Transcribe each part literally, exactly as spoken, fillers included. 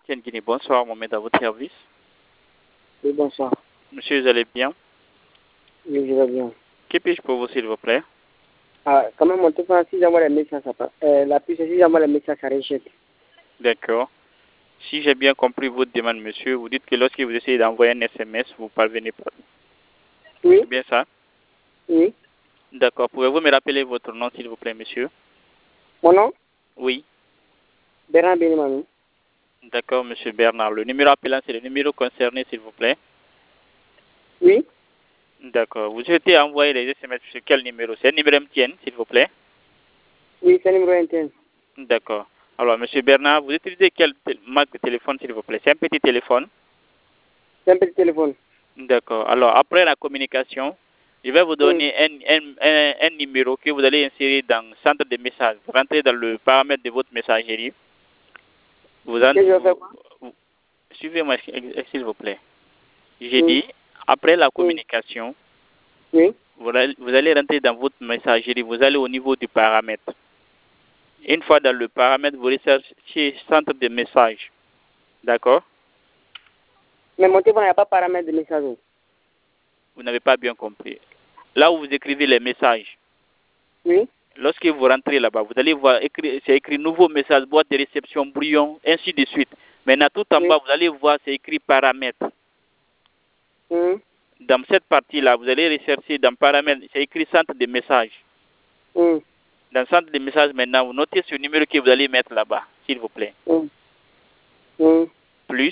Tienne Guinée, bonsoir, Mohamed à votre service. Oui, bonsoir. Monsieur, vous allez bien? Oui, je vais bien. Que puis-je pour vous, s'il vous plaît? Ah, quand même, mon téléphone, si j'envoie les messages, ça passe. Euh, la puce, si j'envoie les messages, ça rejette. D'accord. Si j'ai bien compris votre demande, monsieur, vous dites que lorsque vous essayez d'envoyer un S M S, vous ne parvenez pas. Oui. C'est bien ça? Oui. D'accord. Pouvez-vous me rappeler votre nom, s'il vous plaît, monsieur? Mon nom? Oui. Bernard Benimani. D'accord, monsieur Bernard. Le numéro appelant, c'est le numéro concerné, s'il vous plaît? Oui. D'accord. Vous souhaitez envoyer les S M S sur quel numéro? C'est un numéro M T N, s'il vous plaît? Oui, c'est le numéro interne. D'accord. Alors, monsieur Bernard, vous utilisez quelle marque de téléphone, s'il vous plaît? C'est un petit téléphone? C'est un petit téléphone. D'accord. Alors, après la communication, je vais vous donner Oui. un, un, un, un numéro que vous allez insérer dans le centre de messages. Vous rentrez dans le paramètre de votre messagerie. Vous, en, Que je vais faire vous, quoi? vous suivez-moi, s'il vous plaît. J'ai Oui. dit, après la Oui. communication, Oui. vous allez, vous allez rentrer dans votre messagerie. Vous allez au niveau du paramètre. Une fois dans le paramètre, vous recherchez centre de messages. D'accord? Mais mon téléphone n'a pas de paramètre de message. Vous n'avez pas bien compris. Là où vous écrivez les messages, Oui. lorsque vous rentrez là-bas, vous allez voir, c'est écrit nouveau message, boîte de réception, brouillon, ainsi de suite. Maintenant, tout en Oui. bas, vous allez voir, c'est écrit paramètres. Oui. Dans cette partie-là, vous allez rechercher dans paramètres, c'est écrit centre de messages. Oui. Dans centre de messages, maintenant, vous notez ce numéro que vous allez mettre là-bas, s'il vous plaît. Oui. Oui. Plus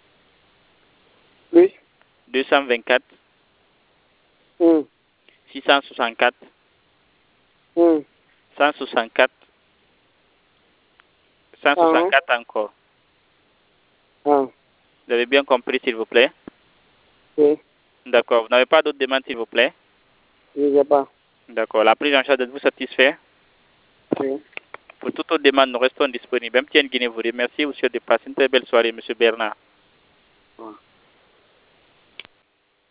Plus. deux cent vingt-quatre, Oui. six cent soixante-quatre, Oui. cent soixante-quatre, cent Ah. soixante-quatre encore. Ah. Vous avez bien compris, s'il vous plaît? Oui. D'accord. Vous n'avez pas d'autres demandes, s'il vous plaît? Je ne sais pas. D'accord. La prise en charge, êtes-vous satisfait? Oui. Pour toute autre demande, nous restons disponibles. M T N Guinée vous remercie. Vous souhaite de passer une très belle soirée, M. Bernard.